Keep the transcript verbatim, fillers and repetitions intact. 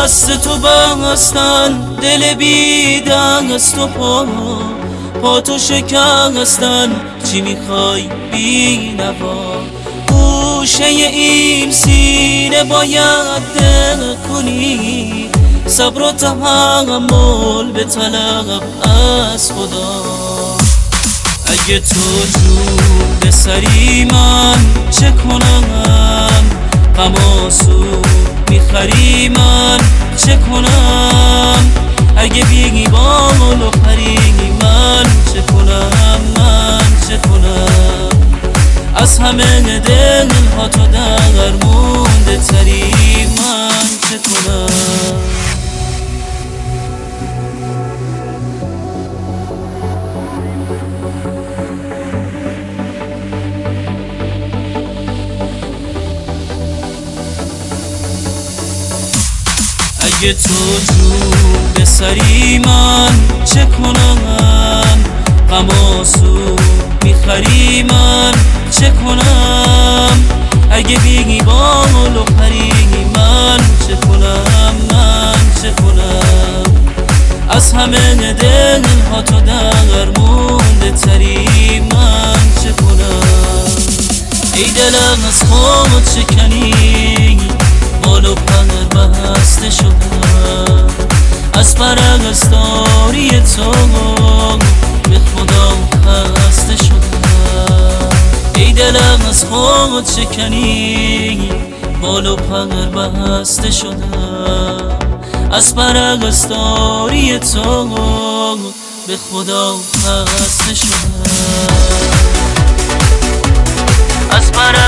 دست تو بستن، دل بی دست و پا پا تو شکستن. چی میخوای بی نوا؟ گوشه این سینه باید دق کنی، صبر و تحمل به طلب از خدا. اگه تو جون به سری من چه کنم؟ غم و سود میخری من چه کنم؟ اگه بیگی بال و پری من چه کنم؟ من چه کنم؟ از همه دل ها تو در مونده تری من چه کنم؟ اگه تو جون به سری من چه کنم؟ غم و سود میخری من چه کنم؟ اگه بیگی بال و پری من چه کنم؟ من چه کنم؟ از همه دل ها تو در مونده تری من چه کنم؟ ای دلم از خود شکنی، بال و پر بسته شدم از پرستاری تو، به خدا خسته شدم. ای دلم از خود شکنی، بال و پر بسته شدم از پرستاری تو، به خدا خسته شدم. از